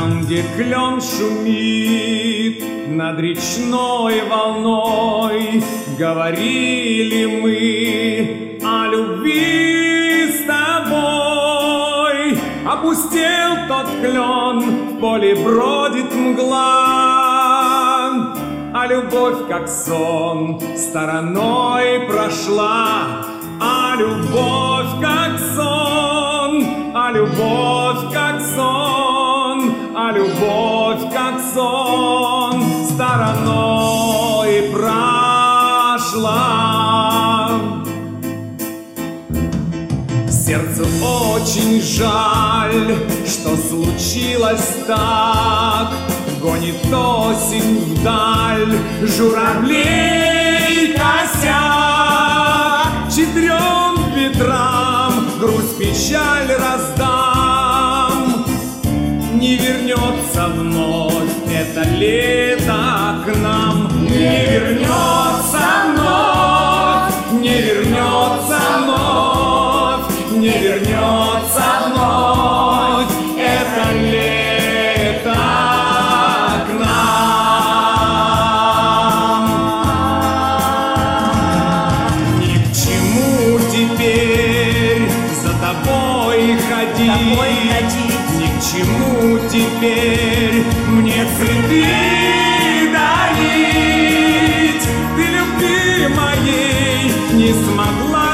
Там, где клен шумит над речной волной, говорили мы о любви с тобой. Опустел тот клен, в поле бродит мгла, а любовь, как сон, стороной прошла. А любовь, как сон, а любовь, как сон, а любовь, как сон, стороной прошла. Сердцу очень жаль, что случилось так. Гонит осень вдаль журавлей косяк. Четырем ветрам грусть, печаль раздам. Не вернется вновь это лето к нам. Не вернется вновь, не вернется вновь, не вернется вновь это лето к нам. Ни к чему теперь за тобой ходить, ни к чему теперь мне цветы дарить. Ты любви моей не смогла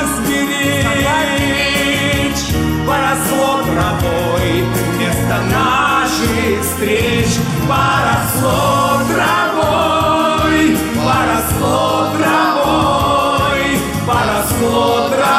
сберечь, поросло травой вместо наших встреч. Поросло травой, поросло травой, поросло травой.